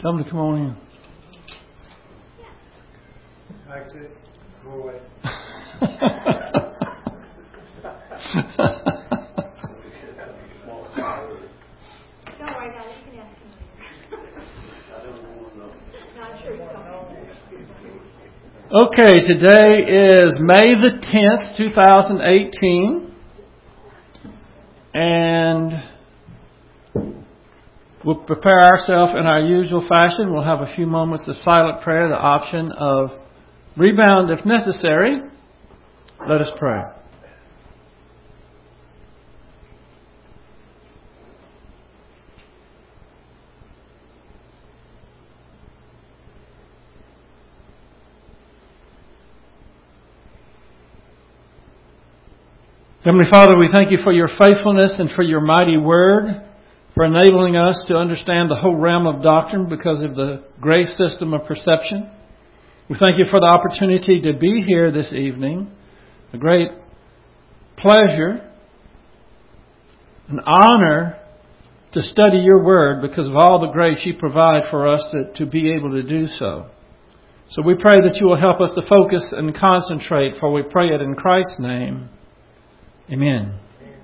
Somebody come on in. That's it. Go away. Don't worry about it. You can ask him later. Not sure you don't. Okay, today is May the 10th, 2018. And we'll prepare ourselves in our usual fashion. We'll have a few moments of silent prayer, the option of rebound if necessary. Let us pray. Heavenly Father, we thank you for your faithfulness and for your mighty word, for enabling us to understand the whole realm of doctrine because of the grace system of perception. We thank you for the opportunity to be here this evening. A great pleasure, an honor to study your word because of all the grace you provide for us to be able to do so. So we pray that you will help us to focus and concentrate, for we pray it in Christ's name. Amen.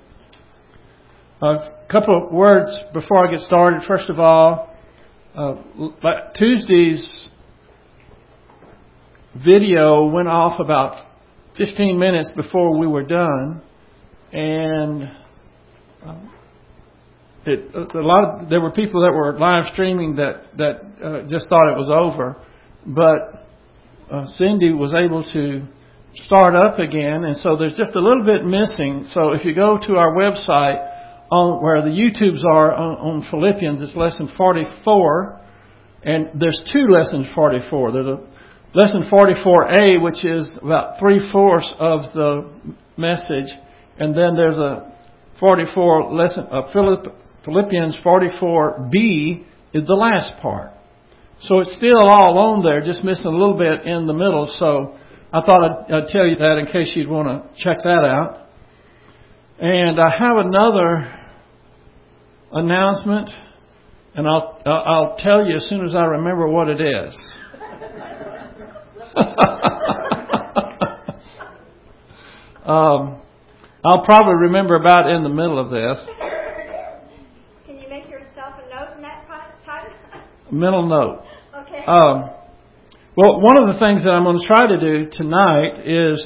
A couple of words before I get started. First of all, Tuesday's video went off about 15 minutes before we were done, and there were people that were live streaming that just thought it was over, but Cindy was able to start up again, and so there's just a little bit missing. So if you go to our website on where the YouTubes are on Philippians, it's lesson 44, and there's two lessons 44. There's a lesson 44A, which is about 3/4 of the message, and then there's a 44 lesson Philippians 44B is the last part. So it's still all on there, just missing a little bit in the middle. So I thought I'd tell you that in case you'd want to check that out. And I have another announcement, and I'll tell you as soon as I remember what it is. I'll probably remember about in the middle of this. Can you make yourself a note in that time? Mental note. Okay. Well, one of the things that I'm going to try to do tonight is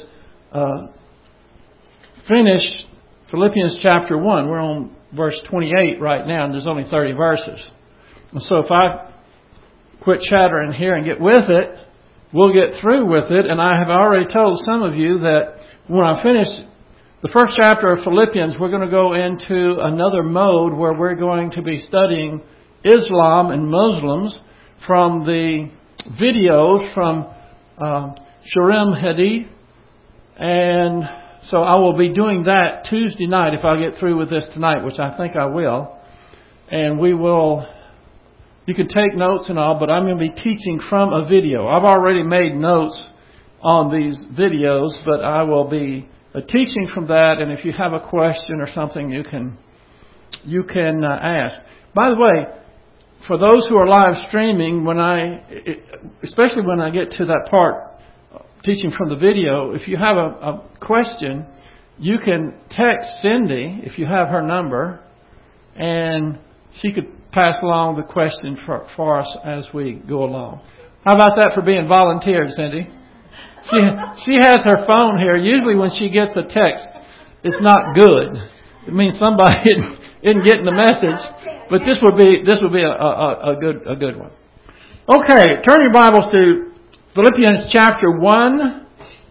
finish Philippians chapter 1. We're on verse 28 right now, and there's only 30 verses. And so if I quit chattering here and get with it, we'll get through with it. And I have already told some of you that when I finish the first chapter of Philippians, we're going to go into another mode where we're going to be studying Islam and Muslims from the videos from Shurim Hadi. And so I will be doing that Tuesday night if I get through with this tonight, which I think I will. And you can take notes and all, but I'm going to be teaching from a video. I've already made notes on these videos, but I will be teaching from that. And if you have a question or something, you can ask. By the way, for those who are live streaming, especially when I get to that part, teaching from the video, if you have a question, you can text Cindy if you have her number, and she could pass along the question for us as we go along. How about that for being volunteered, Cindy? She has her phone here. Usually when she gets a text, it's not good. It means somebody isn't getting the message. But this would be a good one. Okay, turn your Bibles to Philippians chapter 1.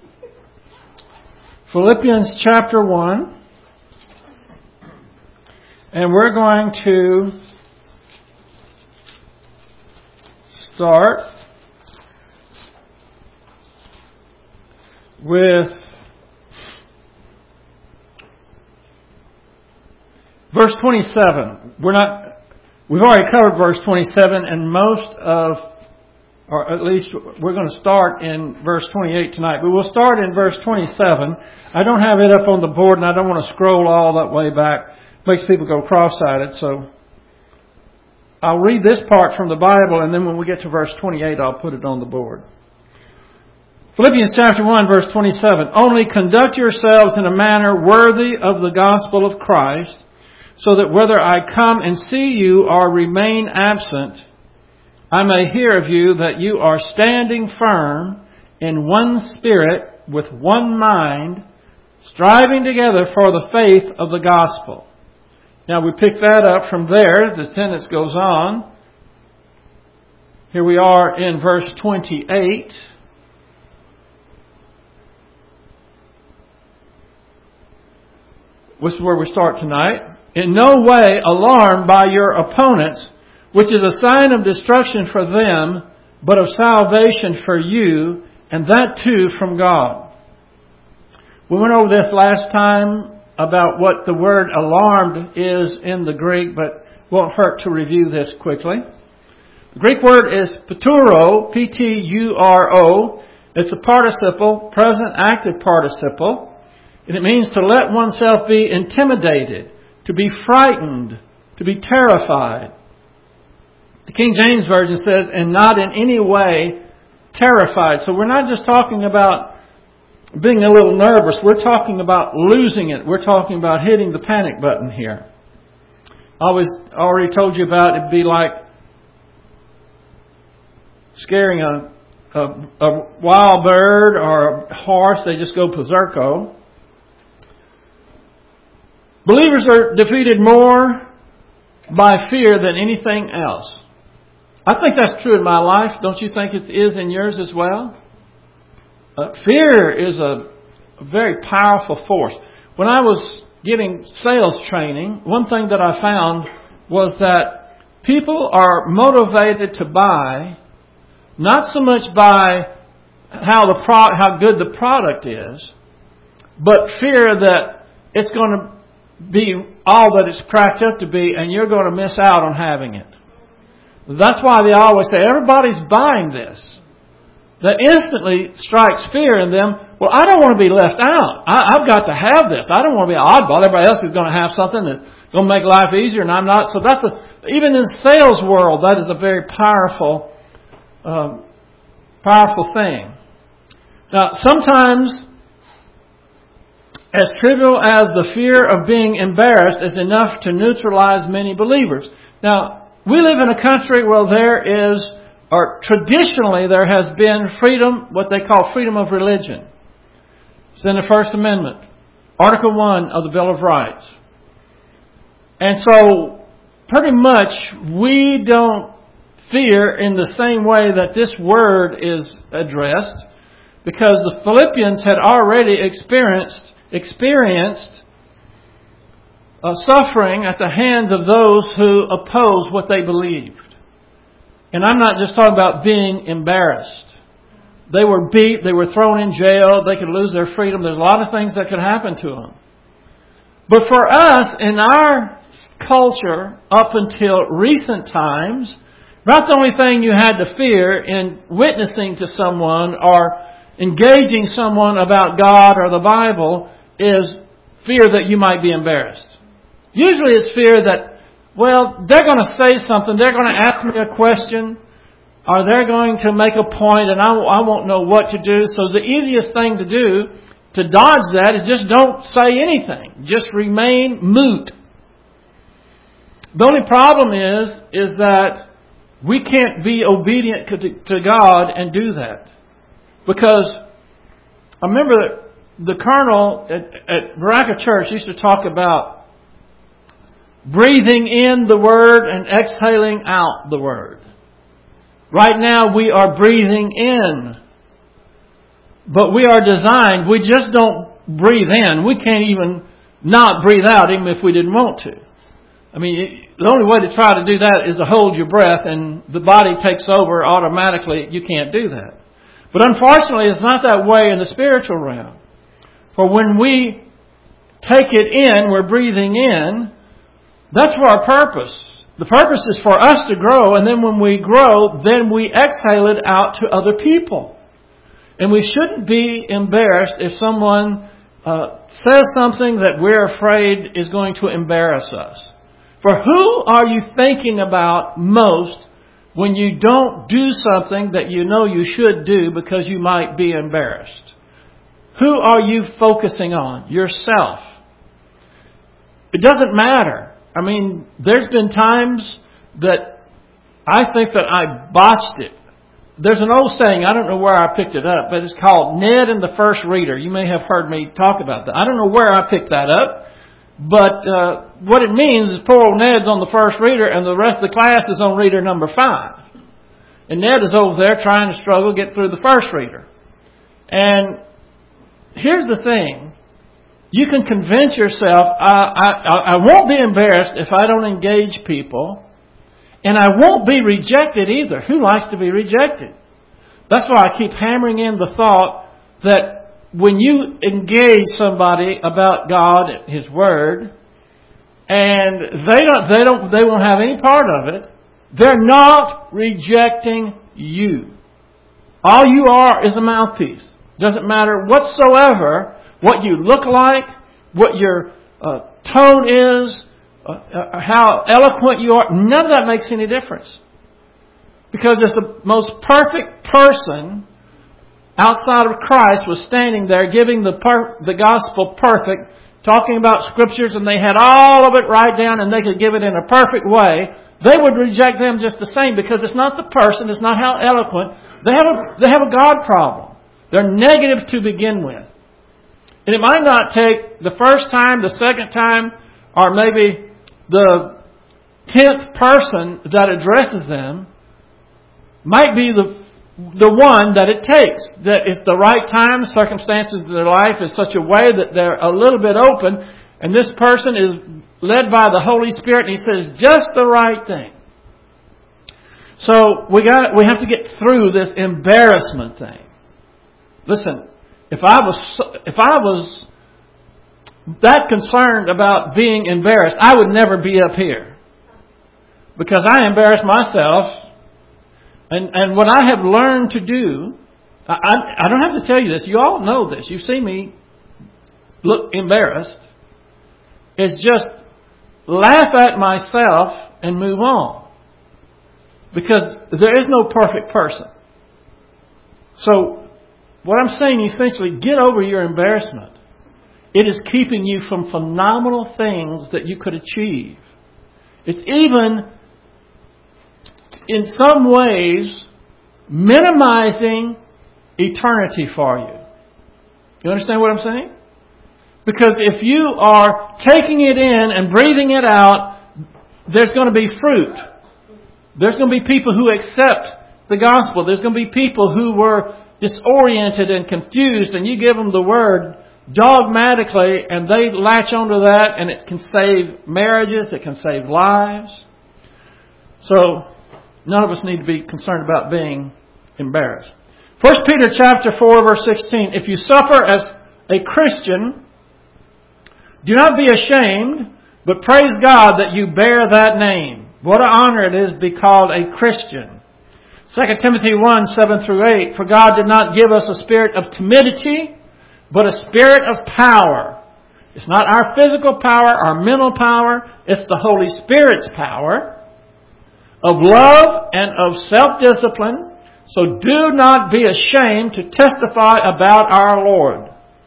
Philippians chapter 1. And we're going to start with verse 27. We've already covered verse 27, and or at least we're going to start in verse 28 tonight. But we'll start in verse 27. I don't have it up on the board, and I don't want to scroll all that way back. It makes people go cross-eyed. So I'll read this part from the Bible, and then when we get to verse 28, I'll put it on the board. Philippians chapter 1, verse 27. Only conduct yourselves in a manner worthy of the gospel of Christ, so that whether I come and see you or remain absent, I may hear of you that you are standing firm in one spirit, with one mind, striving together for the faith of the gospel. Now we pick that up from there. The sentence goes on. Here we are in verse 28. This is where we start tonight. In no way alarmed by your opponents, which is a sign of destruction for them, but of salvation for you, and that too from God. We went over this last time about what the word alarmed is in the Greek, but won't hurt to review this quickly. The Greek word is paturo, P-T-U-R-O. It's a participle, present active participle, and it means to let oneself be intimidated, to be frightened, to be terrified. The King James Version says, and not in any way terrified. So we're not just talking about being a little nervous. We're talking about losing it. We're talking about hitting the panic button here. I already told you about it'd be like scaring a wild bird or a horse. They just go berserko. Believers are defeated more by fear than anything else. I think that's true in my life. Don't you think it is in yours as well? Fear is a very powerful force. When I was getting sales training, one thing that I found was that people are motivated to buy not so much by how good the product is, but fear that it's going to be all that it's cracked up to be, and you're going to miss out on having it. That's why they always say, everybody's buying this. That instantly strikes fear in them. Well, I don't want to be left out. I've got to have this. I don't want to be an oddball. Everybody else is going to have something that's going to make life easier, and I'm not. So even in the sales world, that is a very powerful thing. Now, sometimes, as trivial as the fear of being embarrassed is enough to neutralize many believers. Now, we live in a country where traditionally there has been freedom, what they call freedom of religion. It's in the First Amendment, Article 1 of the Bill of Rights. And so, pretty much, we don't fear in the same way that this word is addressed, because the Philippians had already experienced suffering at the hands of those who opposed what they believed. And I'm not just talking about being embarrassed. They were beat, they were thrown in jail, they could lose their freedom. There's a lot of things that could happen to them. But for us, in our culture, up until recent times, about the only thing you had to fear in witnessing to someone or engaging someone about God or the Bible is fear that you might be embarrassed. Usually it's fear that, well, they're going to say something, they're going to ask me a question, or they're going to make a point and I won't know what to do. So the easiest thing to do to dodge that is just don't say anything. Just remain mute. The only problem is that we can't be obedient to God and do that. Because I remember the colonel at Baraka Church used to talk about breathing in the Word and exhaling out the Word. Right now we are breathing in. But we are designed, we just don't breathe in. We can't even not breathe out even if we didn't want to. I mean, the only way to try to do that is to hold your breath and the body takes over automatically. You can't do that. But unfortunately, it's not that way in the spiritual realm. For when we take it in, we're breathing in, that's for our purpose. The purpose is for us to grow, and then when we grow, then we exhale it out to other people. And we shouldn't be embarrassed if someone says something that we're afraid is going to embarrass us. For who are you thinking about most when you don't do something that you know you should do because you might be embarrassed? Who are you focusing on? Yourself. It doesn't matter. I mean, there's been times that I think that I botched it. There's an old saying, I don't know where I picked it up, but it's called Ned and the First Reader. You may have heard me talk about that. I don't know where I picked that up, but what it means is poor old Ned's on the First Reader and the rest of the class is on reader number 5. And Ned is over there trying to struggle to get through the First Reader. And here's the thing. You can convince yourself, I won't be embarrassed if I don't engage people. And I won't be rejected either. Who likes to be rejected? That's why I keep hammering in the thought that when you engage somebody about God and His Word, and they won't have any part of it, they're not rejecting you. All you are is a mouthpiece. Doesn't matter whatsoever what you look like, what your tone is, how eloquent you are. None of that makes any difference. Because if the most perfect person outside of Christ was standing there giving the gospel perfect, talking about scriptures, and they had all of it right down and they could give it in a perfect way, they would reject them just the same, because it's not the person, it's not how eloquent. They have a God problem. They're negative to begin with. And it might not take the first time, the second time, or maybe the 10th person that addresses them might be the one that it takes. That it's the right time, circumstances of their life is such a way that they're a little bit open, and this person is led by the Holy Spirit, and he says just the right thing. So we have to get through this embarrassment thing. Listen, if I was that concerned about being embarrassed, I would never be up here. Because I embarrass myself. And what I have learned to do, I don't have to tell you this. You all know this. You see me look embarrassed. It's just laugh at myself and move on. Because there is no perfect person. So what I'm saying, essentially, get over your embarrassment. It is keeping you from phenomenal things that you could achieve. It's even, in some ways, minimizing eternity for you. You understand what I'm saying? Because if you are taking it in and breathing it out, there's going to be fruit. There's going to be people who accept the gospel. There's going to be people who were disoriented and confused, and you give them the word dogmatically, and they latch onto that, and it can save marriages, it can save lives. So, none of us need to be concerned about being embarrassed. 1 Peter chapter 4, verse 16. If you suffer as a Christian, do not be ashamed, but praise God that you bear that name. What an honor it is to be called a Christian. 2 Timothy 1, 7 through 8. For God did not give us a spirit of timidity, but a spirit of power. It's not our physical power, our mental power. It's the Holy Spirit's power. Of love and of self-discipline. So do not be ashamed to testify about our Lord.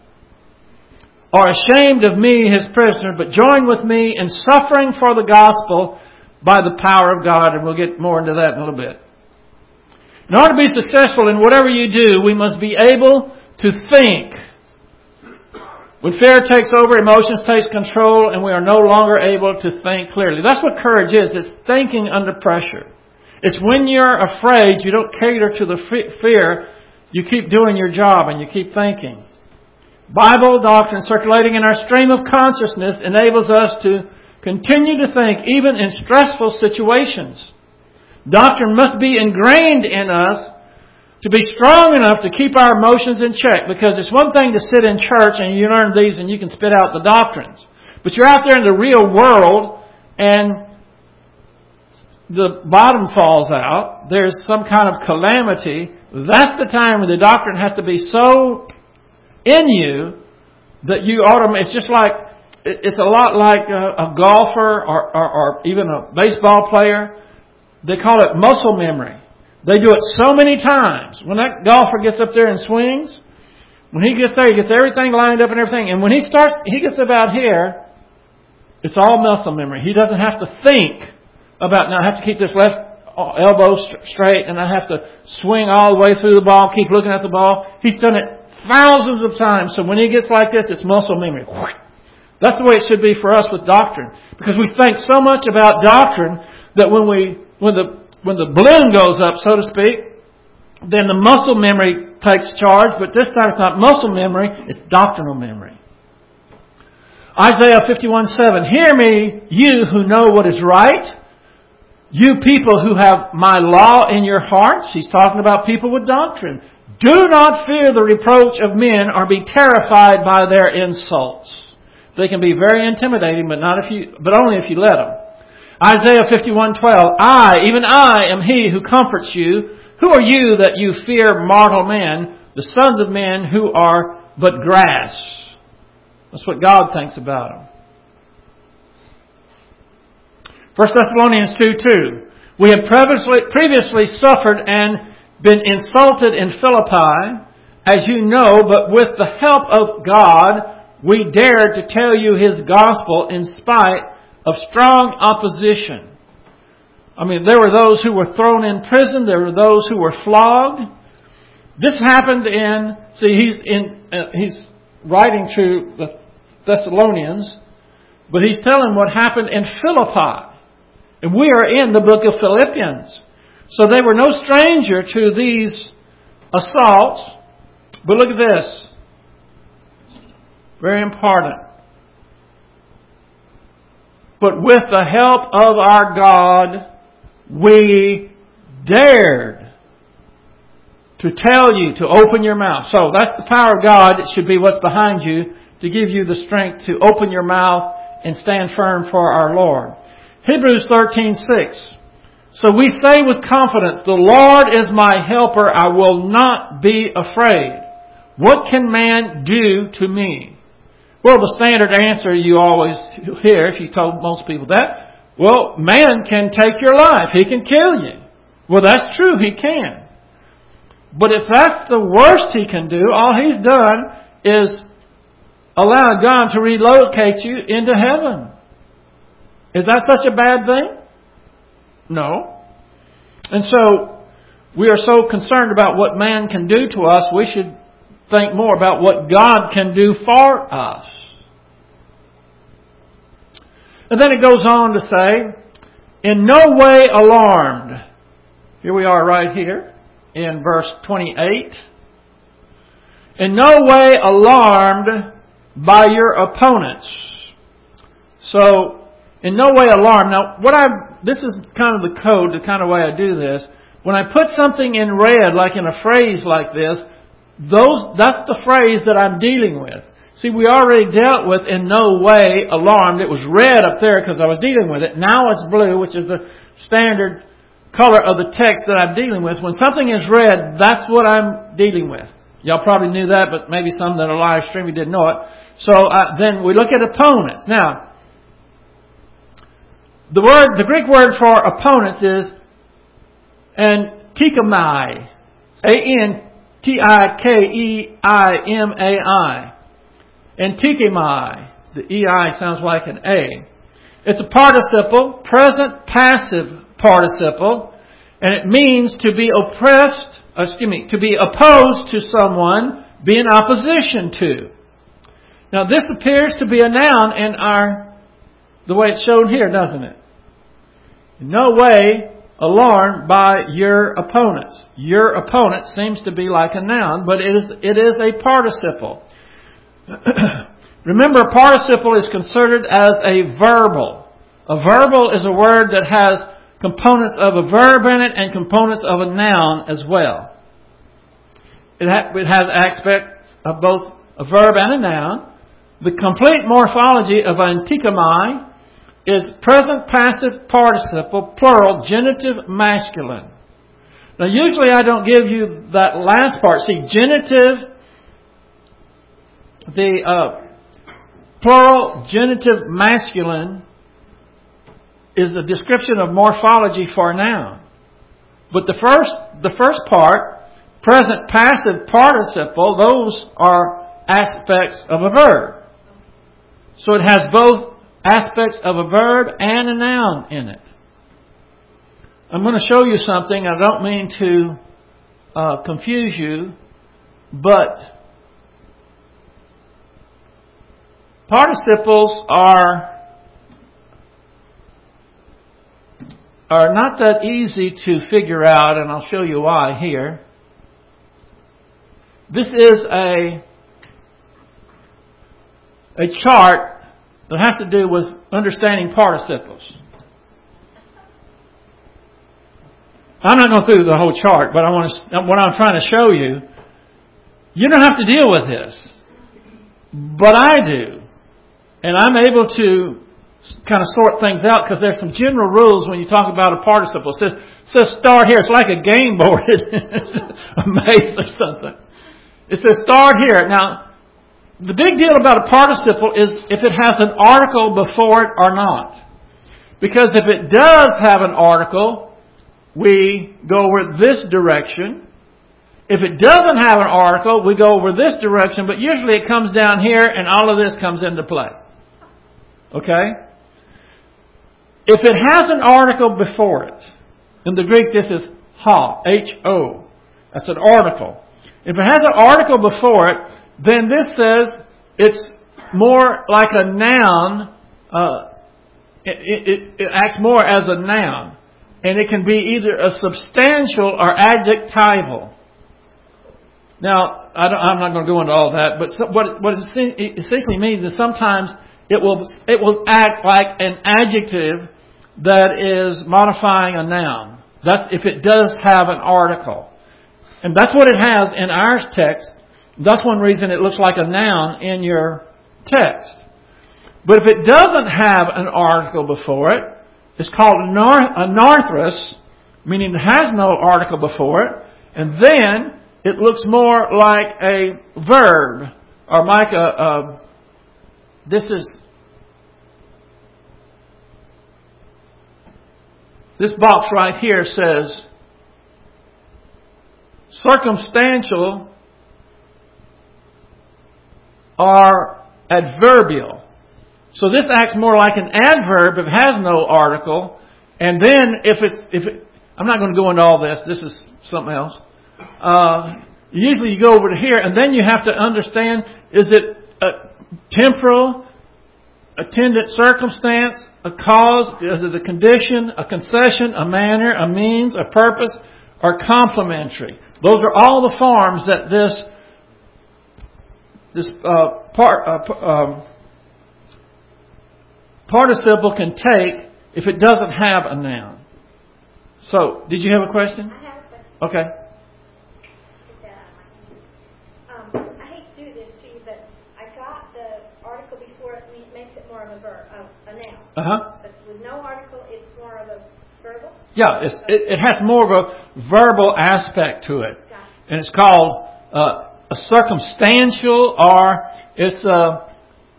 Or ashamed of me, His prisoner, but join with me in suffering for the gospel by the power of God. And we'll get more into that in a little bit. In order to be successful in whatever you do, we must be able to think. When fear takes over, emotions takes control, and we are no longer able to think clearly. That's what courage is. It's thinking under pressure. It's when you're afraid, you don't cater to the fear, you keep doing your job and you keep thinking. Bible doctrine circulating in our stream of consciousness enables us to continue to think even in stressful situations. Doctrine must be ingrained in us to be strong enough to keep our emotions in check. Because it's one thing to sit in church and you learn these and you can spit out the doctrines. But you're out there in the real world and the bottom falls out. There's some kind of calamity. That's the time when the doctrine has to be so in you that you it's just like it's a lot like a golfer or even a baseball player. They call it muscle memory. They do it so many times. When that golfer gets up there and swings, when he gets there, he gets everything lined up and everything. And when he gets about here, it's all muscle memory. He doesn't have to think about, now I have to keep this left elbow straight and I have to swing all the way through the ball, keep looking at the ball. He's done it thousands of times. So when he gets like this, it's muscle memory. That's the way it should be for us with doctrine. Because we think so much about doctrine that when the balloon goes up, so to speak, then the muscle memory takes charge. But this time it's not muscle memory, it's doctrinal memory. Isaiah 51:7, hear me, you who know what is right, you people who have my law in your hearts. He's talking about people with doctrine. Do not fear the reproach of men or be terrified by their insults. They can be very intimidating, but only if you let them. Isaiah 51:12, even I am he who comforts you. Who are you that you fear mortal men, the sons of men who are but grass? That's what God thinks about them. 1 Thessalonians 2:2. We had previously suffered and been insulted in Philippi, as you know, but with the help of God, we dared to tell you His gospel in spite of strong opposition. I mean, there were those who were thrown in prison. There were those who were flogged. This happened he's writing to the Thessalonians, but he's telling what happened in Philippi. And we are in the book of Philippians. So they were no stranger to these assaults. But look at this. Very important. But with the help of our God, we dared to tell you to open your mouth. So that's the power of God. It should be what's behind you to give you the strength to open your mouth and stand firm for our Lord. Hebrews 13:6. So we say with confidence, the Lord is my helper. I will not be afraid. What can man do to me? Well, the standard answer you always hear, if you told most people that, well, man can take your life. He can kill you. Well, that's true. He can. But if that's the worst he can do, all he's done is allow God to relocate you into heaven. Is that such a bad thing? No. And so, we are so concerned about what man can do to us, we should think more about what God can do for us. And then it goes on to say, in no way alarmed. Here we are right here in verse 28. In no way alarmed by your opponents. So, in no way alarmed. Now, this is kind of the code, the kind of way I do this. When I put something in red, like in a phrase like this, that's the phrase that I'm dealing with. See, we already dealt with in no way alarmed. It was red up there because I was dealing with it. Now it's blue, which is the standard color of the text that I'm dealing with. When something is red, that's what I'm dealing with. Y'all probably knew that, but maybe some that are live streaming didn't know it. So then we look at opponents. Now, the Greek word for opponents is antikomai. Antikeiamai. Antikemai. The EI sounds like an A. It's a participle, present passive participle, and it means to be to be opposed to someone, be in opposition to. Now this appears to be a noun in the way it's shown here, doesn't it? In no way alarmed by your opponents. Your opponent seems to be like a noun, but it is a participle. Remember, a participle is considered as a verbal. A verbal is a word that has components of a verb in it and components of a noun as well. It has aspects of both a verb and a noun. The complete morphology of antikomai is present passive participle, plural, genitive masculine. Now usually I don't give you that last part. See, genitive, plural genitive masculine is a description of morphology for a noun. But the first part, present passive participle, those are aspects of a verb. So it has both aspects of a verb and a noun in it. I'm going to show you something. I don't mean to confuse you, but participles are not that easy to figure out, and I'll show you why here. This is a chart that has to do with understanding participles. I'm not going through the whole chart, but what I'm trying to show you, you don't have to deal with this, but I do. And I'm able to kind of sort things out because there's some general rules when you talk about a participle. It says start here. It's like a game board. It's a maze or something. It says start here. Now, the big deal about a participle is if it has an article before it or not. Because if it does have an article, we go over this direction. If it doesn't have an article, we go over this direction. But usually it comes down here and all of this comes into play. Okay? If it has an article before it, in the Greek this is ho, H-O. That's an article. If it has an article before it, then this says it's more like a noun. It acts more as a noun. And it can be either a substantial or adjectival. Now, I'm not going to go into all that, but what it essentially means is sometimes it will act like an adjective that is modifying a noun. That's if it does have an article. And that's what it has in our text. That's one reason it looks like a noun in your text. But if it doesn't have an article before it, it's called a narthrus, meaning it has no article before it. And then it looks more like a verb, or like this box right here says circumstantial or adverbial. So this acts more like an adverb if it has no article. And then I'm not going to go into all this. This is something else. Usually you go over to here and then you have to understand, is it a temporal, attendant circumstance, a cause, is it a condition, a concession, a manner, a means, a purpose, or complementary? Those are all the forms that this participle can take if it doesn't have a noun. So, did you have a question? I have a question. Okay. I hate to do this to you, but I got the article before it makes it more of a verb, a noun. Uh-huh. But with no article, it's more of a verbal? Yeah, it has more of a verbal aspect to it. Gotcha. And it's called a circumstantial, or it's a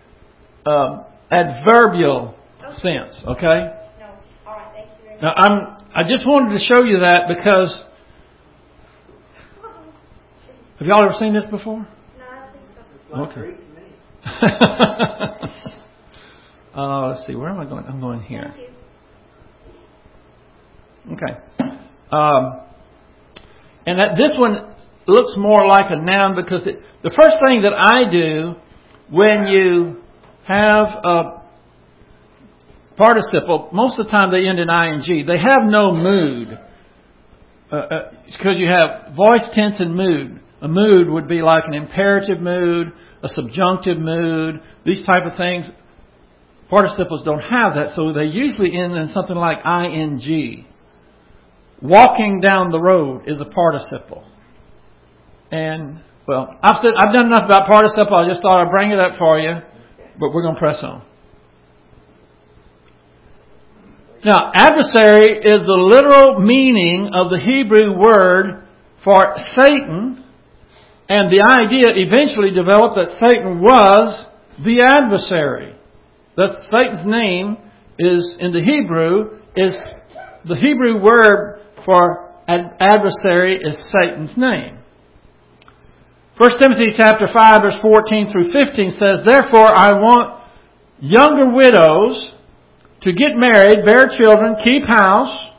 adverbial sense. Okay? No. All right. Thank you very much. Now, I just wanted to show you that because have y'all ever seen this before? No, I don't think so. Okay. Let's see. Where am I going? I'm going here. Thank you. Okay. And this one looks more like a noun because the first thing that I do when you have a participle, most of the time they end in ing. They have no mood. It's because you have voice, tense, and mood. A mood would be like an imperative mood, a subjunctive mood, these type of things. Participles don't have that, so they usually end in something like ing. Walking down the road is a participle. And, well, I've done enough about participle. I just thought I'd bring it up for you, but we're going to press on. Now, adversary is the literal meaning of the Hebrew word for Satan, and the idea eventually developed that Satan was the adversary. That's Satan's name is in the Hebrew is the Hebrew word for adversary is Satan's name. 1 Timothy chapter 5 verse 14 through 15 says, "Therefore I want younger widows to get married, bear children, keep house."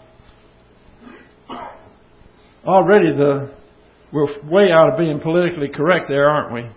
Already we're way out of being politically correct there, aren't we?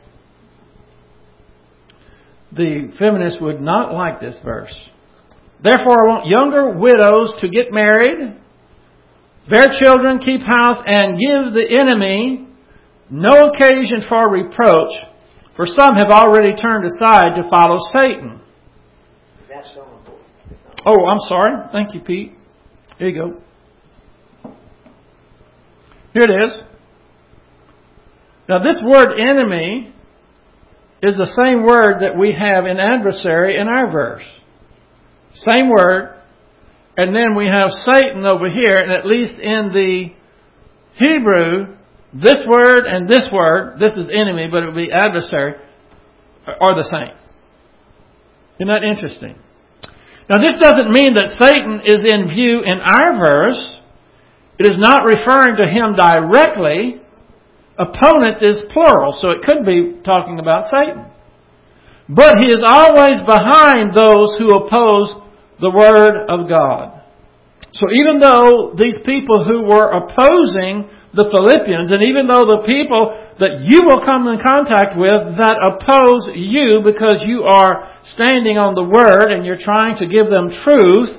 The feminists would not like this verse. "Therefore I want younger widows to get married, bear children, keep house, and give the enemy no occasion for reproach, for some have already turned aside to follow Satan." That's so important. Oh, I'm sorry. Thank you, Pete. Here you go. Here it is. Now this word enemy is the same word that we have in adversary in our verse. Same word. And then we have Satan over here, and at least in the Hebrew, this word and this word, this is enemy, but it would be adversary, are the same. Isn't that interesting? Now this doesn't mean that Satan is in view in our verse. It is not referring to him directly. Opponent is plural, so it could be talking about Satan. But he is always behind those who oppose the Word of God. So even though these people who were opposing the Philippians, and even though the people that you will come in contact with that oppose you because you are standing on the Word and you're trying to give them truth,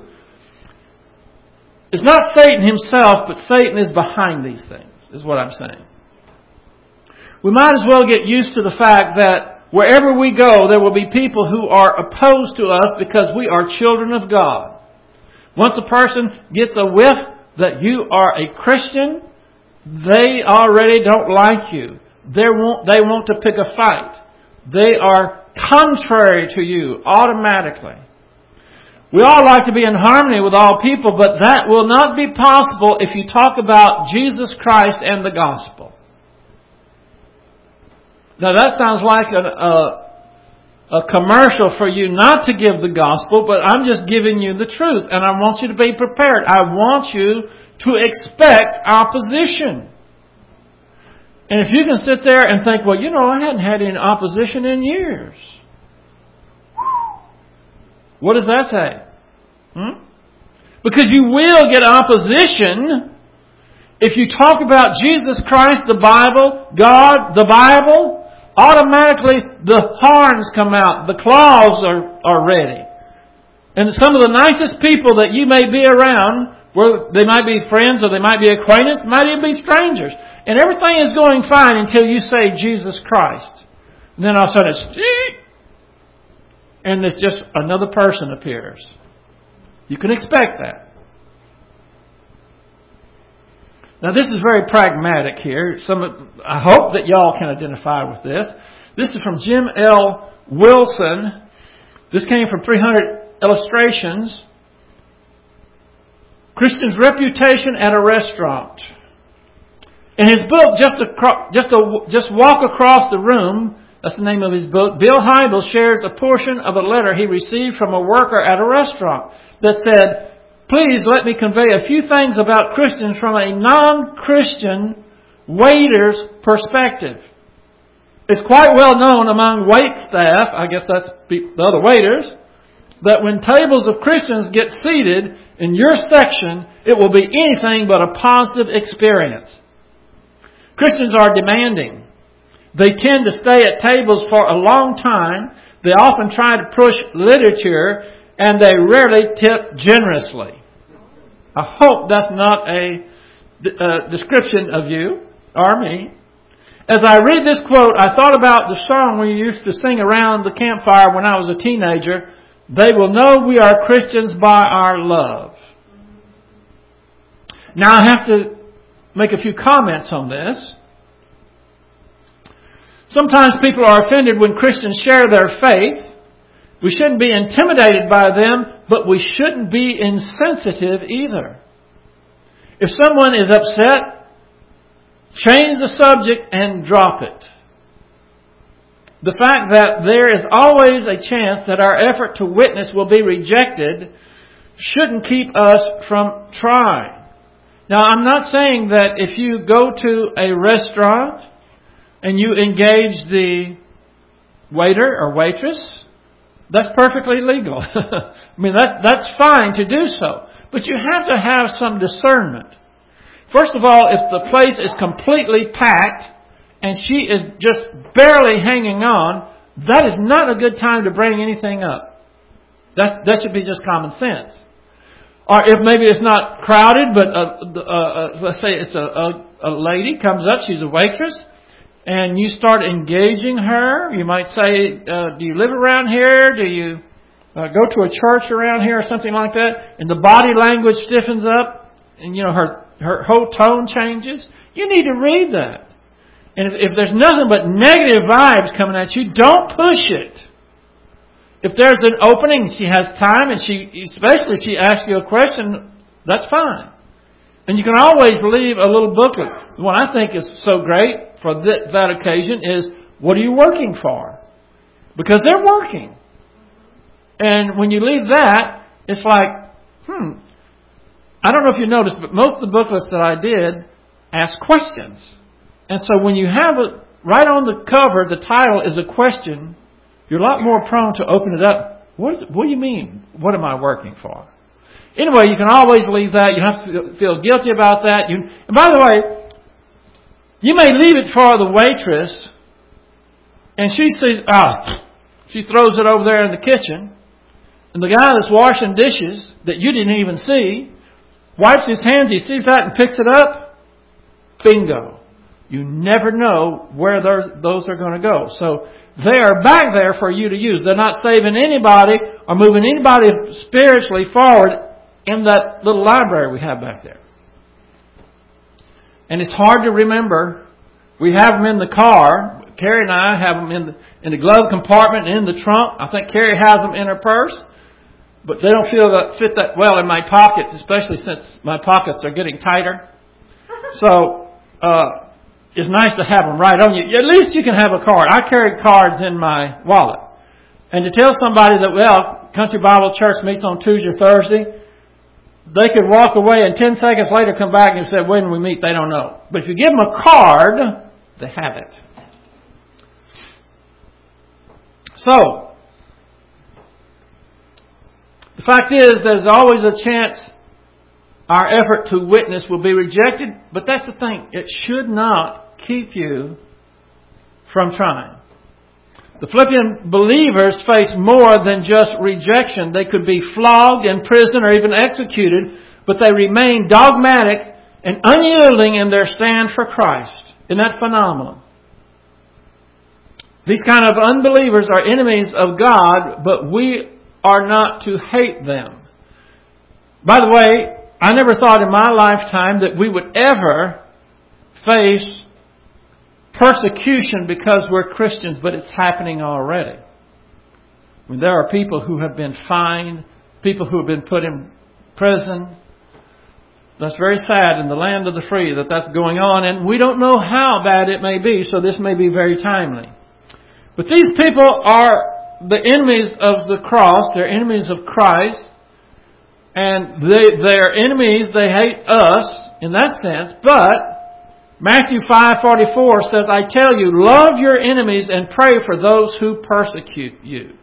it's not Satan himself, but Satan is behind these things, is what I'm saying. We might as well get used to the fact that wherever we go, there will be people who are opposed to us because we are children of God. Once a person gets a whiff that you are a Christian, they already don't like you. They want to pick a fight. They are contrary to you automatically. We all like to be in harmony with all people, but that will not be possible if you talk about Jesus Christ and the gospel. Now that sounds like a commercial for you not to give the gospel, but I'm just giving you the truth, and I want you to be prepared. I want you to expect opposition. And if you can sit there and think, well, I hadn't had any opposition in years. What does that say? Because you will get opposition if you talk about Jesus Christ, the Bible, God, the Bible. Automatically the horns come out. The claws are ready. And some of the nicest people that you may be around, where they might be friends or they might be acquaintances, might even be strangers. And everything is going fine until you say Jesus Christ. And then all of a sudden it's... and it's just another person appears. You can expect that. Now this is very pragmatic here. I hope that y'all can identify with this. This is from Jim L. Wilson. This came from 300 Illustrations. Christian's Reputation at a Restaurant. In his book, Just Walk Across the Room, that's the name of his book, Bill Hybels shares a portion of a letter he received from a worker at a restaurant that said, "Please let me convey a few things about Christians from a non-Christian waiter's perspective. It's quite well known among wait staff, I guess that's the other waiters, that when tables of Christians get seated in your section, it will be anything but a positive experience. Christians are demanding. They tend to stay at tables for a long time. They often try to push literature, and they rarely tip generously." I hope that's not a description of you or me. As I read this quote, I thought about the song we used to sing around the campfire when I was a teenager. They will know we are Christians by our love. Now I have to make a few comments on this. Sometimes people are offended when Christians share their faith. We shouldn't be intimidated by them, but we shouldn't be insensitive either. If someone is upset, change the subject and drop it. the fact that there is always a chance that our effort to witness will be rejected shouldn't keep us from trying. Now, I'm not saying that if you go to a restaurant and you engage the waiter or waitress, that's perfectly legal. I mean, that's fine to do so. But you have to have some discernment. First of all, if the place is completely packed and she is just barely hanging on, that is not a good time to bring anything up. That should be just common sense. Or if maybe it's not crowded, but let's say it's a lady comes up, she's a waitress, and you start engaging her. You might say, do you live around here? Do you go to a church around here or something like that? And the body language stiffens up, and her whole tone changes. You need to read that. And if there's nothing but negative vibes coming at you, don't push it. If there's an opening, she has time, and especially if she asks you a question, that's fine. And you can always leave a little booklet. The one I think is so great for that occasion is, what are you working for? Because they're working. And when you leave that, it's like, I don't know if you noticed, but most of the booklets that I did ask questions. And so when you have it right on the cover, the title is a question, you're a lot more prone to open it up. What do you mean? What am I working for? Anyway, you can always leave that. You don't have to feel guilty about that. And by the way, you may leave it for the waitress, and she sees, she throws it over there in the kitchen, and the guy that's washing dishes that you didn't even see wipes his hands, he sees that and picks it up. Bingo. You never know where those are going to go. So they are back there for you to use. They're not saving anybody or moving anybody spiritually forward in that little library we have back there. And it's hard to remember. We have them in the car. Carrie and I have them in the glove compartment and in the trunk. I think Carrie has them in her purse. But they don't fit that well in my pockets, especially since my pockets are getting tighter. So it's nice to have them right on you. At least you can have a card. I carry cards in my wallet. And to tell somebody that, Country Bible Church meets on Tuesday or Thursday, they could walk away and 10 seconds later come back and say, when we meet, they don't know. But if you give them a card, they have it. So, the fact is, there's always a chance our effort to witness will be rejected, but that's the thing. It should not keep you from trying. The Philippian believers face more than just rejection. They could be flogged, imprisoned, or even executed, but they remain dogmatic and unyielding in their stand for Christ. Isn't that phenomenal? These kind of unbelievers are enemies of God, but we are not to hate them. By the way, I never thought in my lifetime that we would ever face persecution because we're Christians, but it's happening already. I mean, there are people who have been fined, people who have been put in prison. That's very sad in the land of the free that that's going on, and we don't know how bad it may be, so this may be very timely. But these people are the enemies of the cross, they're enemies of Christ, and they're enemies, they hate us in that sense, but Matthew 5:44 says, I tell you, love your enemies and pray for those who persecute you.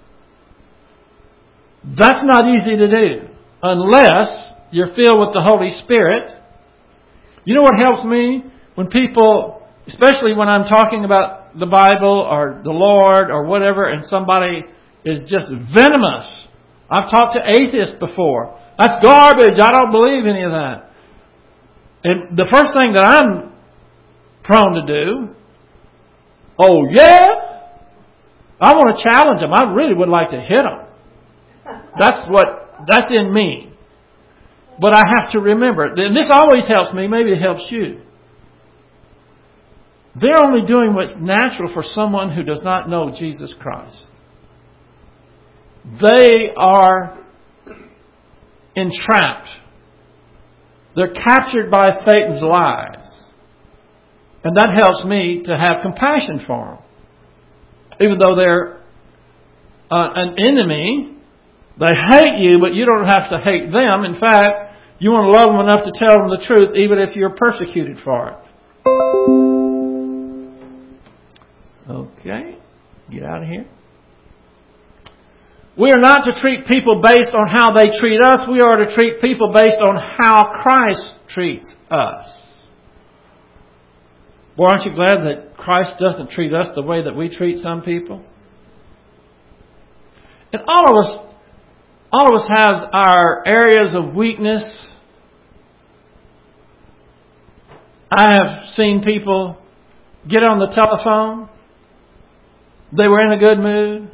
That's not easy to do unless you're filled with the Holy Spirit. You know what helps me? When people, especially when I'm talking about the Bible or the Lord or whatever, and somebody is just venomous. I've talked to atheists before. That's garbage. I don't believe any of that. And the first thing that I'm prone to do, oh yeah? I want to challenge them. I really would like to hit them. That's in me. But I have to remember, and this always helps me, maybe it helps you. They're only doing what's natural for someone who does not know Jesus Christ. They are entrapped. They're captured by Satan's lies. And that helps me to have compassion for them. even though they're an enemy. They hate you, but you don't have to hate them. In fact, you want to love them enough to tell them the truth, even if you're persecuted for it. Okay, get out of here. We are not to treat people based on how they treat us. We are to treat people based on how Christ treats us. Boy, aren't you glad that Christ doesn't treat us the way that we treat some people? And all of us have our areas of weakness. I have seen people get on the telephone. They were in a good mood.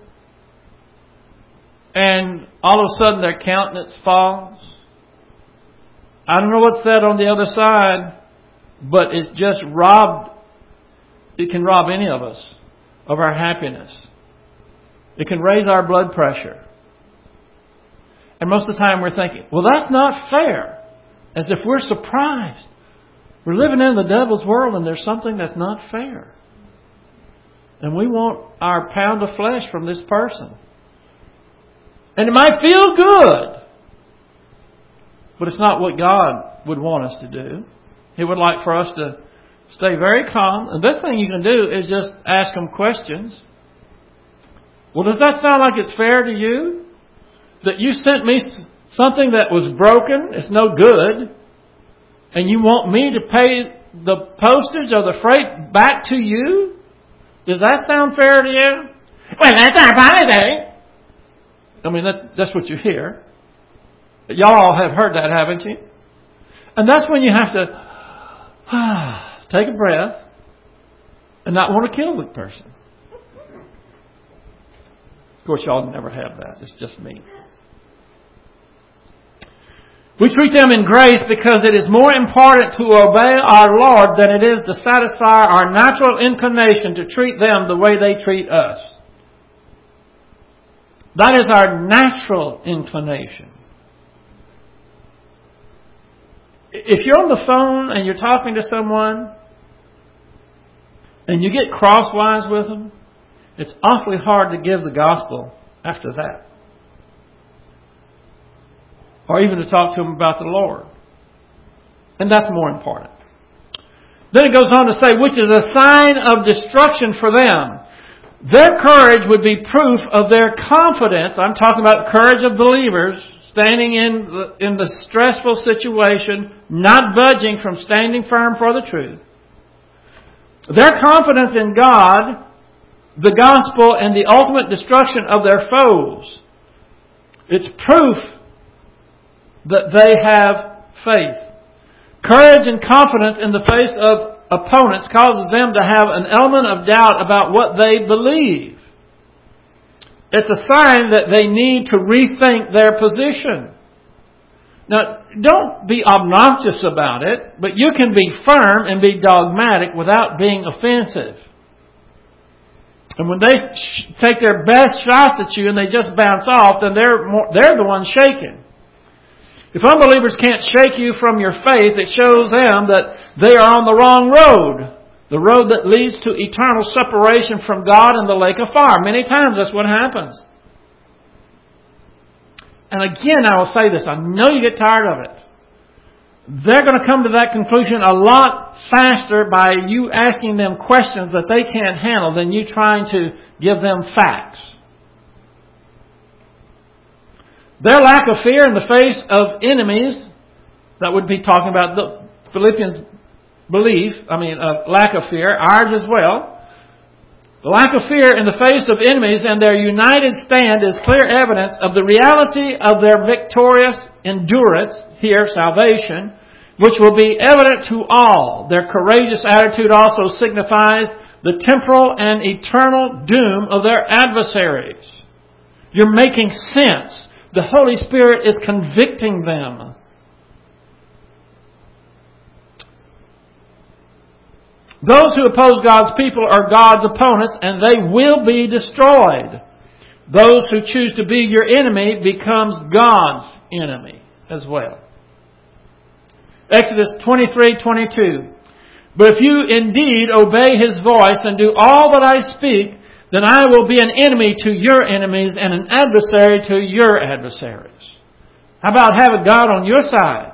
And all of a sudden their countenance falls. I don't know what's said on the other side, but it's just it can rob any of us of our happiness. It can raise our blood pressure. And most of the time we're thinking, well, that's not fair. As if we're surprised. We're living in the devil's world and there's something that's not fair. And we want our pound of flesh from this person. And it might feel good. But it's not what God would want us to do. He would like for us to stay very calm. And the best thing you can do is just ask them questions. Well, does that sound like it's fair to you? That you sent me something that was broken, it's no good, and you want me to pay the postage or the freight back to you? Does that sound fair to you? Well, that's our holiday. I mean, that's what you hear. Y'all all have heard that, haven't you? And that's when you have to take a breath and not want to kill the person. Of course, y'all never have that. It's just me. We treat them in grace because it is more important to obey our Lord than it is to satisfy our natural inclination to treat them the way they treat us. That is our natural inclination. If you're on the phone and you're talking to someone and you get crosswise with them, it's awfully hard to give the gospel after that. Or even to talk to them about the Lord. And that's more important. Then it goes on to say, which is a sign of destruction for them. Their courage would be proof of their confidence. I'm talking about courage of believers standing in the stressful situation, not budging from standing firm for the truth. Their confidence in God, the gospel, and the ultimate destruction of their foes. It's proof that they have faith. Courage and confidence in the face of opponents causes them to have an element of doubt about what they believe. It's a sign that they need to rethink their position. Now, don't be obnoxious about it, but you can be firm and be dogmatic without being offensive. And when they take their best shots at you and they just bounce off, then they're the ones shaking. If unbelievers can't shake you from your faith, it shows them that they are on the wrong road. The road that leads to eternal separation from God in the lake of fire. Many times that's what happens. And again, I will say this. I know you get tired of it. They're going to come to that conclusion a lot faster by you asking them questions that they can't handle than you trying to give them facts. Their lack of fear in the face of enemies, that would be talking about the Philippians' lack of fear, ours as well. The lack of fear in the face of enemies and their united stand is clear evidence of the reality of their victorious endurance, here, salvation, which will be evident to all. Their courageous attitude also signifies the temporal and eternal doom of their adversaries. You're making sense. The Holy Spirit is convicting them. Those who oppose God's people are God's opponents, and they will be destroyed. Those who choose to be your enemy becomes God's enemy as well. Exodus 23:22. But if you indeed obey His voice and do all that I speak, then I will be an enemy to your enemies and an adversary to your adversaries. How about having God on your side?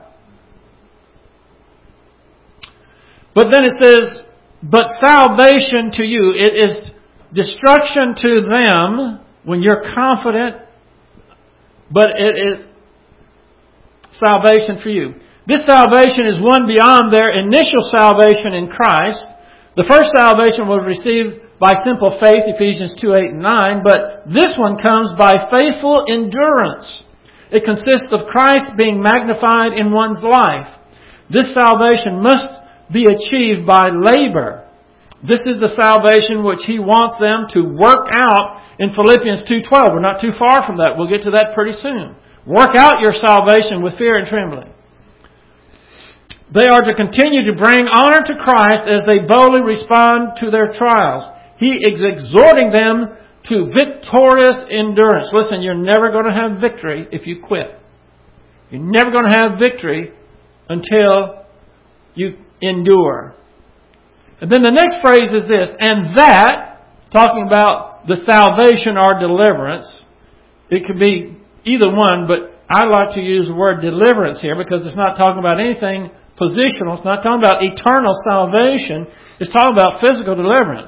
But then it says, but salvation to you. It is destruction to them when you're confident, but it is salvation for you. This salvation is one beyond their initial salvation in Christ. The first salvation was received by simple faith, Ephesians 2:8 and 9, but this one comes by faithful endurance. It consists of Christ being magnified in one's life. This salvation must be achieved by labor. This is the salvation which He wants them to work out in Philippians 2:12. We're not too far from that. We'll get to that pretty soon. Work out your salvation with fear and trembling. They are to continue to bring honor to Christ as they boldly respond to their trials. He is exhorting them to victorious endurance. Listen, you're never going to have victory if you quit. You're never going to have victory until you endure. And then the next phrase is this, and that, talking about the salvation or deliverance, it could be either one, but I like to use the word deliverance here because it's not talking about anything positional. It's not talking about eternal salvation. It's talking about physical deliverance.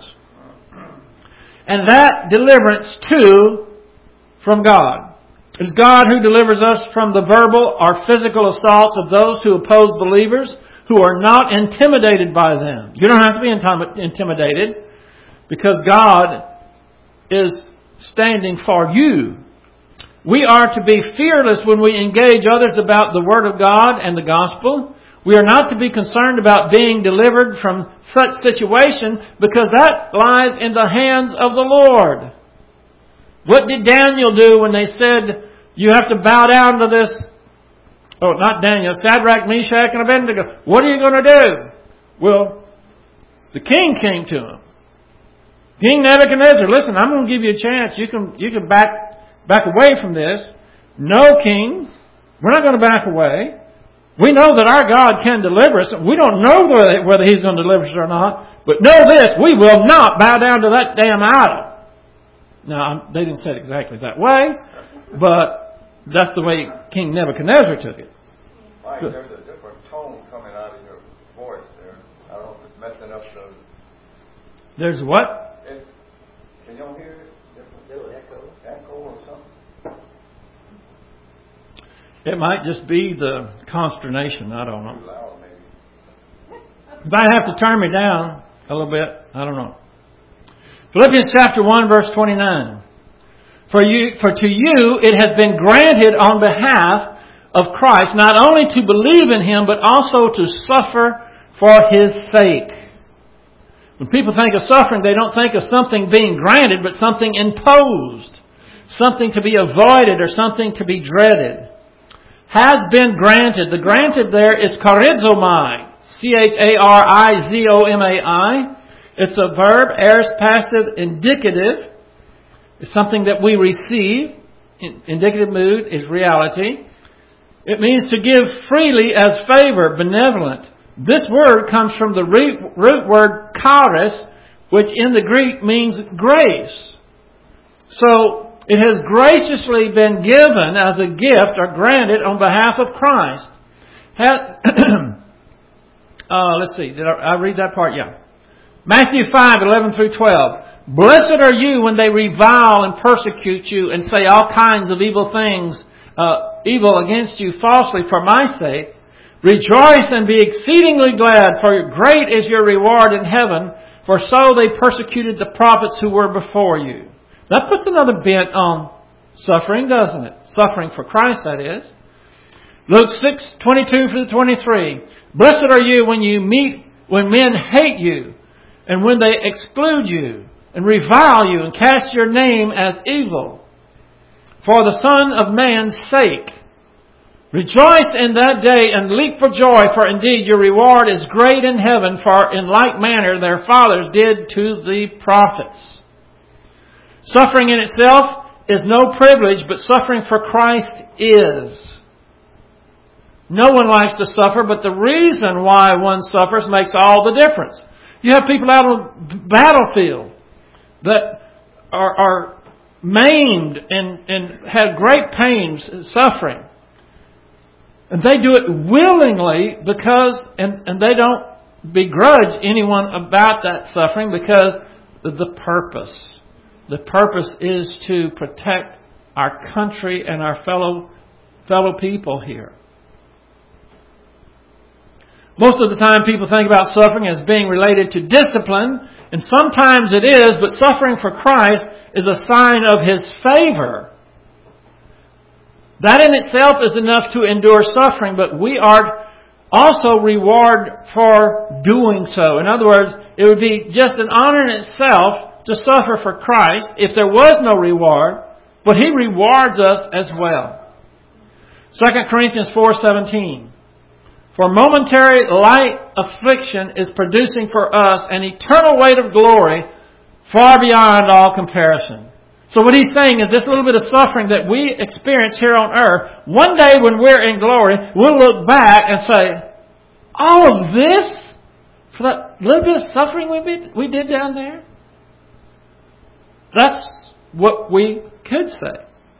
And that deliverance too from God. It is God who delivers us from the verbal or physical assaults of those who oppose believers who are not intimidated by them. You don't have to be intimidated because God is standing for you. We are to be fearless when we engage others about the Word of God and the Gospel. We are not to be concerned about being delivered from such situation because that lies in the hands of the Lord. What did Daniel do when they said, you have to bow down to this? Oh, not Daniel, Shadrach, Meshach, and Abednego. What are you going to do? Well, the king came to him. King Nebuchadnezzar, listen, I'm going to give you a chance. You can back away from this. No, king, we're not going to back away. We know that our God can deliver us. We don't know whether He's going to deliver us or not. But know this, we will not bow down to that damn idol. Now, they didn't say it exactly that way, but that's the way King Nebuchadnezzar took it. Mike, there's a different tone coming out of your voice there. I don't know if it's messing up the... There's what? Can y'all hear it? Little echo. Echo or something? It might just be the consternation. I don't know. Too loud, maybe. You might have to turn me down a little bit. I don't know. Philippians chapter 1, verse 29. For to you it has been granted on behalf of Christ not only to believe in Him, but also to suffer for His sake. When people think of suffering, they don't think of something being granted, but something imposed. Something to be avoided or something to be dreaded. Has been granted. The granted there is charizomai. charizomai. It's a verb, aorist passive indicative. It's something that we receive. Indicative mood is reality. It means to give freely as favor, benevolent. This word comes from the root word charis, which in the Greek means grace. So, it has graciously been given as a gift or granted on behalf of Christ. Let's see. Did I read that part? Yeah. Matthew 5:11 through 12. Blessed are you when they revile and persecute you and say all kinds of evil things, evil against you falsely for my sake. Rejoice and be exceedingly glad, for great is your reward in heaven, for so they persecuted the prophets who were before you. That puts another bent on suffering, doesn't it? Suffering for Christ, that is. Luke 6:22-23. Blessed are you when men hate you, and when they exclude you, and revile you, and cast your name as evil, for the Son of Man's sake. Rejoice in that day and leap for joy, for indeed your reward is great in heaven, for in like manner their fathers did to the prophets. Suffering in itself is no privilege, but suffering for Christ is. No one likes to suffer, but the reason why one suffers makes all the difference. You have people out on the battlefield that are maimed and have great pains and suffering. And they do it willingly because, and they don't begrudge anyone about that suffering because of the purpose. The purpose is to protect our country and our fellow people here. Most of the time people think about suffering as being related to discipline, and sometimes it is, but suffering for Christ is a sign of His favor. That in itself is enough to endure suffering, but we are also rewarded for doing so. In other words, it would be just an honor in itself to suffer for Christ if there was no reward, but He rewards us as well. 2 Corinthians 4:17. For momentary light affliction is producing for us an eternal weight of glory far beyond all comparison. So what he's saying is this little bit of suffering that we experience here on earth, one day when we're in glory, we'll look back and say, all of this for that little bit of suffering we did down there? That's what we could say.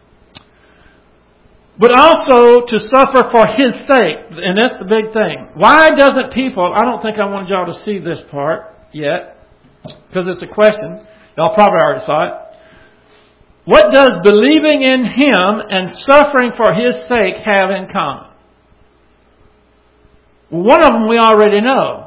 But also to suffer for His sake. And that's the big thing. Why doesn't people... I don't think I wanted y'all to see this part yet, because it's a question. Y'all probably already saw it. What does believing in Him and suffering for His sake have in common? One of them we already know.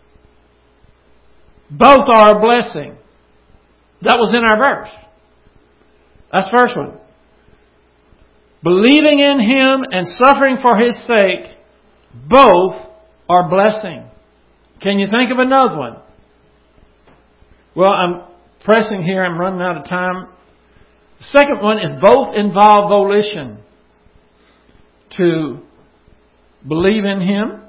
Both are a blessing. That was in our verse. That's the first one. Believing in Him and suffering for His sake, both are blessing. Can you think of another one? Well, I'm pressing here. I'm running out of time. The second one is both involve volition. To believe in Him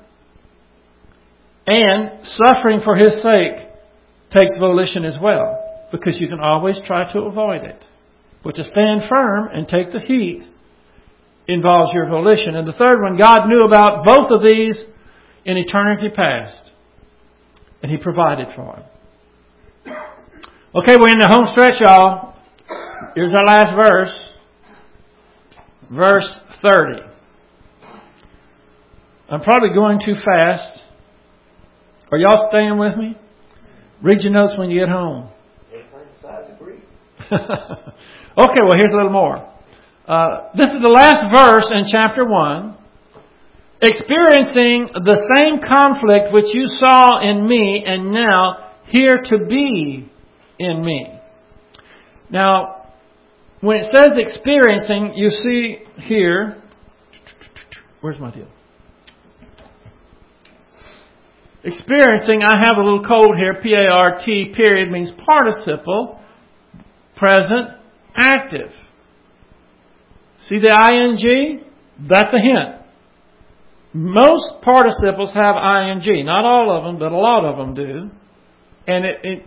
and suffering for His sake takes volition as well, because you can always try to avoid it. But to stand firm and take the heat involves your volition. And the third one, God knew about both of these in eternity past, and He provided for them. Okay, we're in the home stretch, y'all. Here's our last verse. Verse 30. I'm probably going too fast. Are y'all staying with me? Read your notes when you get home. Okay, well, here's a little more. This is the last verse in chapter 1. Experiencing the same conflict which you saw in me and now here to be in me. Now, when it says experiencing, you see here, where's my deal? Experiencing, I have a little code here, P-A-R-T, period, means participle, present, active. See the ing? That's a hint. Most participles have ing. Not all of them, but a lot of them do. And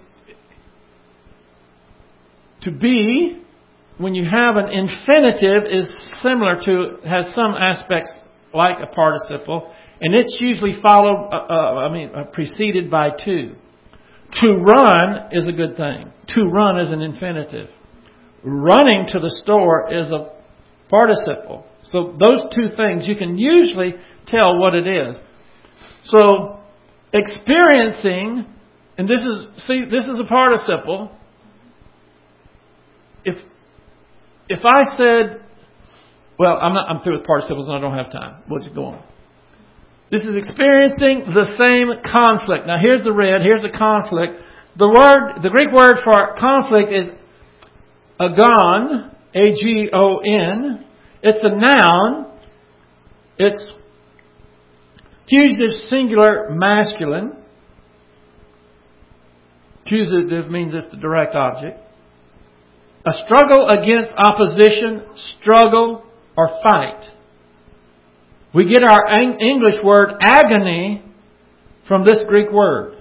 to be, when you have an infinitive, is similar to, has some aspects like a participle. And it's usually preceded by to. To run is a good thing. To run is an infinitive. Running to the store is a participle. So those two things, you can usually tell what it is. So experiencing, and this is a participle. If I said, well, I'm through with participles and I don't have time. We'll just go on. This is experiencing the same conflict. Now here's the red, here's the conflict. The Greek word for conflict is agon, A-G-O-N. It's a noun. It's accusative singular masculine. Accusative means it's the direct object. A struggle against opposition, struggle, or fight. We get our English word agony from this Greek word.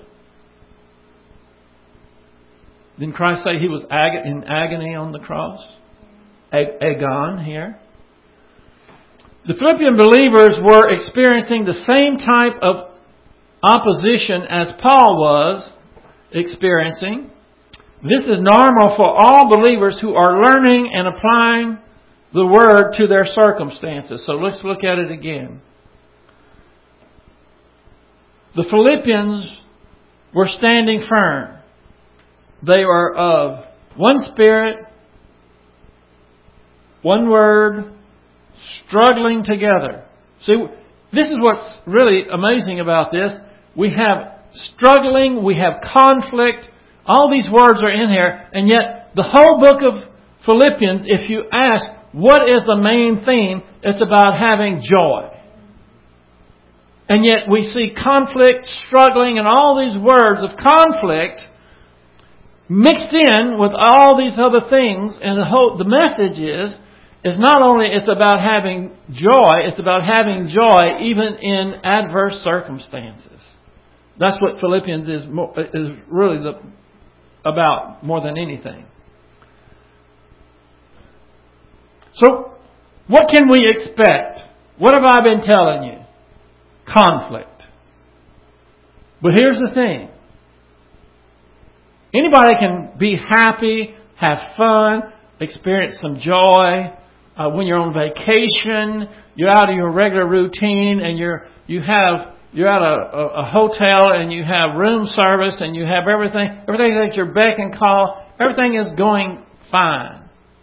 Didn't Christ say He was in agony on the cross? Agon here. The Philippian believers were experiencing the same type of opposition as Paul was experiencing. This is normal for all believers who are learning and applying the Word to their circumstances. So let's look at it again. The Philippians were standing firm. They were of one spirit, one word, struggling together. See, this is what's really amazing about this. We have struggling, we have conflict. All these words are in here, and yet the whole book of Philippians, if you ask, what is the main theme? It's about having joy. And yet we see conflict, struggling, and all these words of conflict mixed in with all these other things. And the message is not only it's about having joy, it's about having joy even in adverse circumstances. That's what Philippians is really about more than anything. So, what can we expect? What have I been telling you? Conflict. But here's the thing. Anybody can be happy, have fun, experience some joy. When you're on vacation, you're out of your regular routine, and you're at a hotel, and you have room service, and you have everything at your beck and call. Everything is going fine.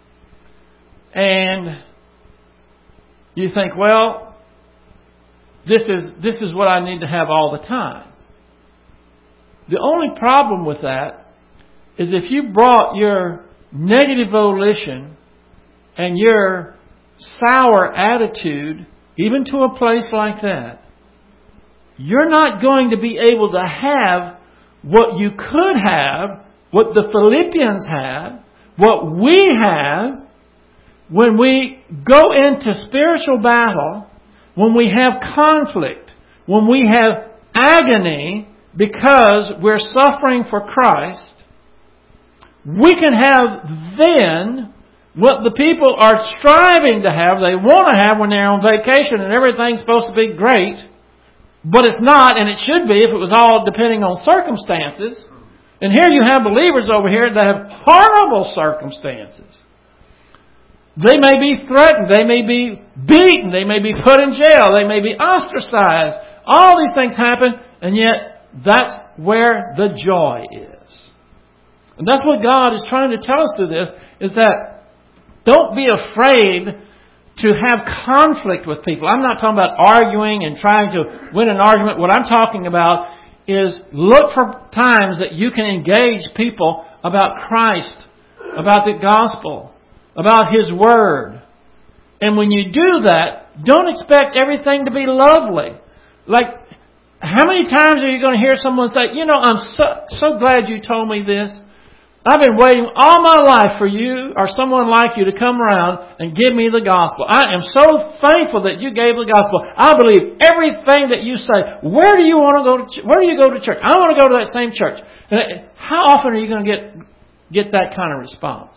And you think, well, this is what I need to have all the time. The only problem with that is if you brought your negative volition and your sour attitude even to a place like that, you're not going to be able to have what you could have, what the Philippians have, what we have, when we go into spiritual battle, when we have conflict, when we have agony because we're suffering for Christ, we can have then what the people are striving to have, they want to have when they're on vacation and everything's supposed to be great, but it's not, and it should be if it was all depending on circumstances. And here you have believers over here that have horrible circumstances. They may be threatened. They may be beaten. They may be put in jail. They may be ostracized. All these things happen, and yet that's where the joy is. And that's what God is trying to tell us through this, is that don't be afraid to have conflict with people. I'm not talking about arguing and trying to win an argument. What I'm talking about is look for times that you can engage people about Christ, about the gospel, about His Word. And when you do that, don't expect everything to be lovely. Like, how many times are you going to hear someone say, I'm so glad you told me this. I've been waiting all my life for you or someone like you to come around and give me the gospel. I am so thankful that you gave the gospel. I believe everything that you say. Where do you want to go to? Where do you go to church? I want to go to that same church. And how often are you going to get that kind of response?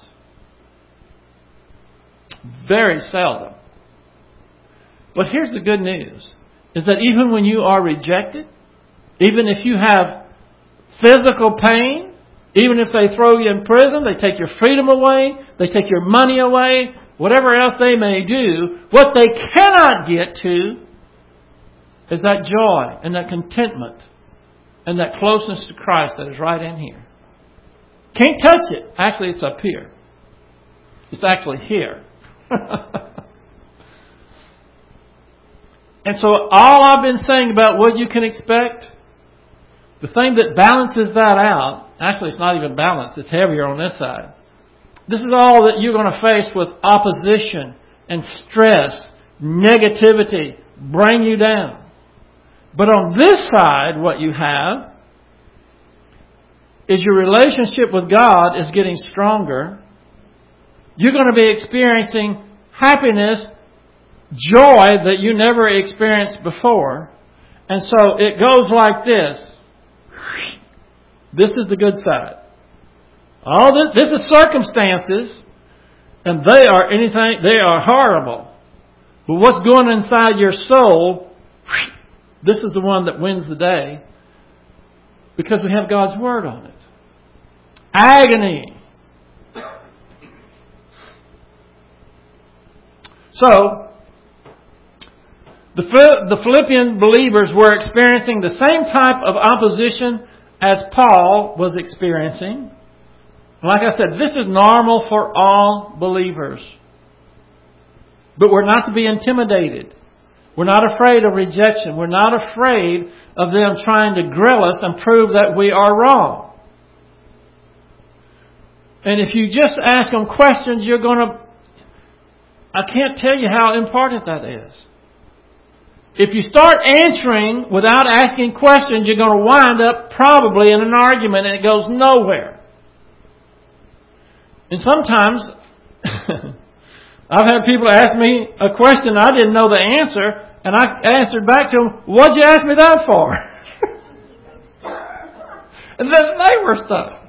Very seldom. But here's the good news, is that even when you are rejected, even if you have physical pain, even if they throw you in prison, they take your freedom away, they take your money away, whatever else they may do, what they cannot get to is that joy and that contentment and that closeness to Christ that is right in here. Can't touch it. Actually, it's up here. It's actually here. And so all I've been saying about what you can expect, the thing that balances that out, actually it's not even balanced, it's heavier on this side. This is all that you're going to face with opposition and stress, negativity, bring you down. But on this side, what you have is your relationship with God is getting stronger. You're going to be experiencing happiness, joy that you never experienced before. And so it goes like this. This is the good side. All this is circumstances, and they are horrible. But what's going inside your soul, this is the one that wins the day, because we have God's Word on it. agony. So, the Philippian believers were experiencing the same type of opposition as Paul was experiencing. Like I said, this is normal for all believers. But we're not to be intimidated. We're not afraid of rejection. We're not afraid of them trying to grill us and prove that we are wrong. And if you just ask them questions, I can't tell you how important that is. If you start answering without asking questions, you're going to wind up probably in an argument and it goes nowhere. And sometimes I've had people ask me a question I didn't know the answer, and I answered back to them, "What'd you ask me that for?" And then they were stuck.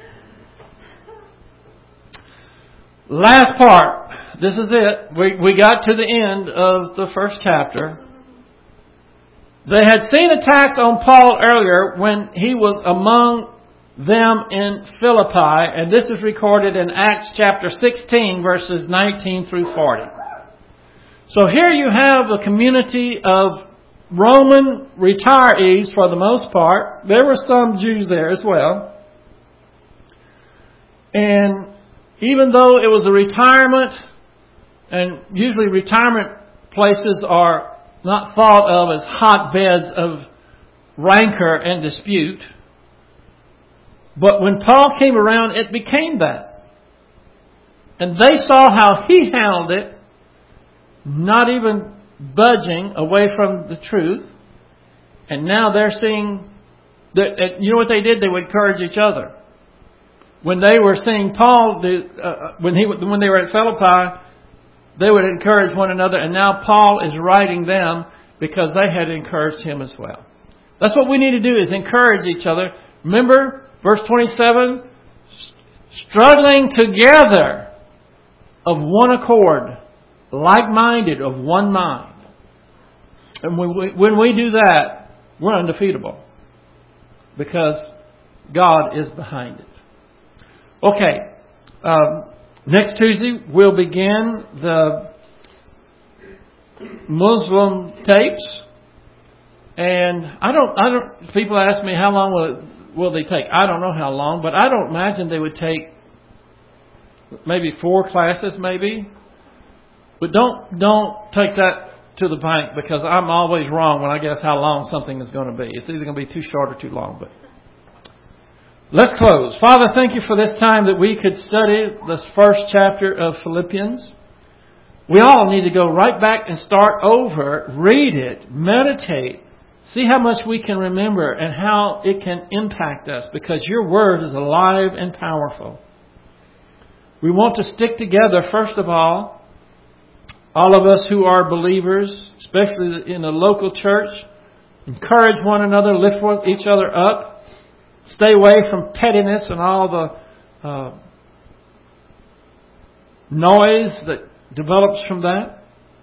Last part. This is it. We got to the end of the first chapter. They had seen attacks on Paul earlier when he was among them in Philippi, and this is recorded in Acts chapter 16, verses 19 through 40. So here you have a community of Roman retirees for the most part. There were some Jews there as well. And even though it was a retirement, and usually retirement places are not thought of as hotbeds of rancor and dispute, but when Paul came around, it became that. And they saw how he handled it, not even budging away from the truth. And now they're seeing that, you know what they did? They would encourage each other. When they were seeing Paul, when they were at Philippi, they would encourage one another. And now Paul is writing them because they had encouraged him as well. That's what we need to do, is encourage each other. Remember, verse 27, struggling together of one accord, like-minded, of one mind. And when we do that, we're undefeatable because God is behind it. Okay, next Tuesday we'll begin the Muslim tapes, and I don't. People ask me how long will they take? I don't know how long, but I don't imagine they would take maybe 4 classes, maybe. But don't take that to the bank, because I'm always wrong when I guess how long something is going to be. It's either going to be too short or too long. But let's close. Father, thank you for this time that we could study this first chapter of Philippians. We all need to go right back and start over, read it, meditate, see how much we can remember and how it can impact us, because your word is alive and powerful. We want to stick together, first of all of us who are believers, especially in a local church, encourage one another, lift each other up, stay away from pettiness and all the noise that develops from that.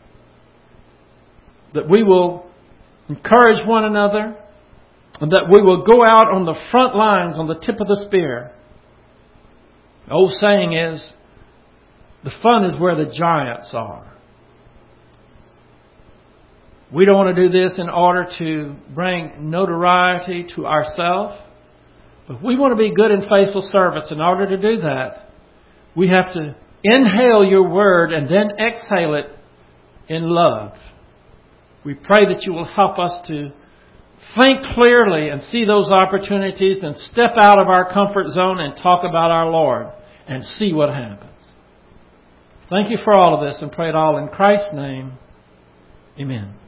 That we will encourage one another, and that we will go out on the front lines, on the tip of the spear. The old saying is, the fun is where the giants are. We don't want to do this in order to bring notoriety to ourselves, but we want to be good and faithful servants. In order to do that, we have to inhale your word and then exhale it in love. We pray that you will help us to think clearly and see those opportunities and step out of our comfort zone and talk about our Lord and see what happens. Thank you for all of this, and pray it all in Christ's name. Amen.